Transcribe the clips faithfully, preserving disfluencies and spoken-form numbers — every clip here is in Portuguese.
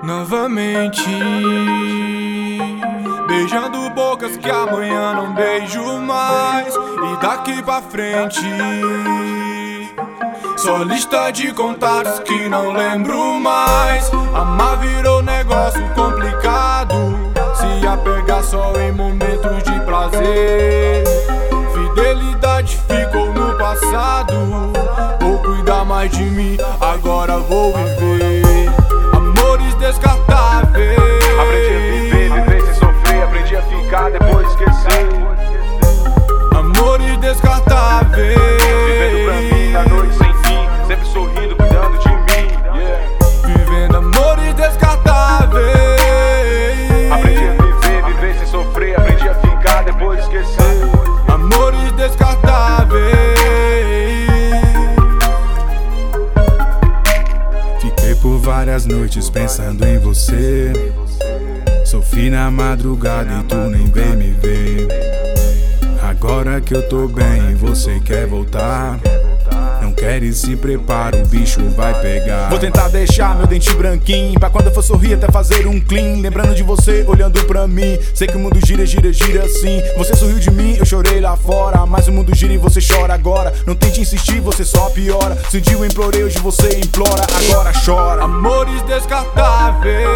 Novamente beijando bocas que amanhã não beijo mais. E daqui pra frente só lista de contatos que não lembro mais. Amar virou negócio complicado, se apegar só em momentos de prazer. Fidelidade ficou no passado, vou cuidar mais de mim, agora vou viver. Amores descartáveis, aprendi a viver, viver sem sofrer. Aprendi a ficar, depois esquecer. Amores descartáveis, vivendo pra mim na noite sem fim, sempre sorrindo, cuidando de mim, yeah. Vivendo amores descartáveis. Aprendi a viver, viver sem sofrer. Aprendi a ficar, depois esquecer. Amores descartáveis. Fiquei por várias noites pensando em você. Sofri na madrugada e tu nem veio me ver. Agora que eu tô bem, você quer voltar? Não quer e se prepara, o bicho vai pegar. Vou tentar deixar meu dente branquinho, pra quando eu for sorrir até fazer um clean. Lembrando de você, olhando pra mim. Sei que o mundo gira, gira, gira assim. Você sorriu de mim, eu chorei lá fora. Mas o mundo gira e você chora agora. Não tente insistir, você só piora. Se um dia eu implorei, hoje você implora, agora chora. Amores descartáveis,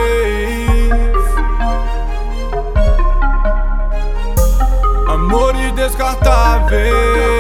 amores descartáveis.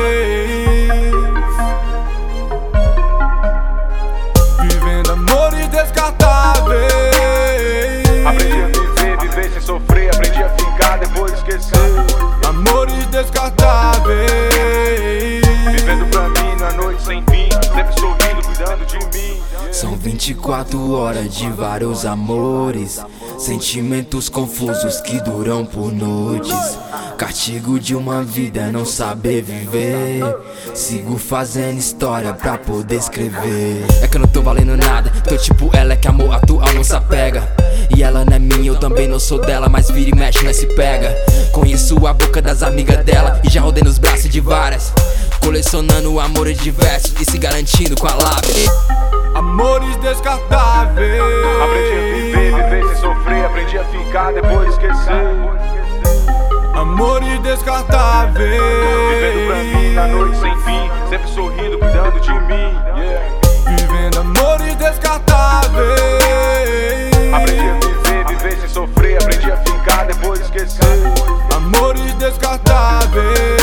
Vivendo amores descartáveis. Aprendi a viver, viver sem sofrer. Aprendi a ficar, depois esquecer. Amores descartáveis. Vivendo pra mim na noite sem fim, sempre sorrindo, cuidando de mim. São vinte e quatro horas de vários amores, sentimentos confusos que duram por noites. Castigo de uma vida é não saber viver. Sigo fazendo história pra poder escrever. É que eu não tô valendo nada, tô tipo ela, é que amor atual não se apega. E ela não é minha, eu também não sou dela, mas vira e mexe, nós se pega. Conheço a boca das amigas dela e já rodei nos braços de várias, colecionando amores diversos e se garantindo com a lábia. Amores descartáveis. Aprendi a viver, viver sem sofrer. Aprendi a ficar, depois esquecer. Amores descartáveis. Vivendo pra mim na noite sem fim, sempre sorrindo, cuidando de mim, yeah. Vivendo amores descartáveis. Aprendi a viver, viver sem sofrer. Aprendi a ficar, depois esquecer. Amores descartáveis.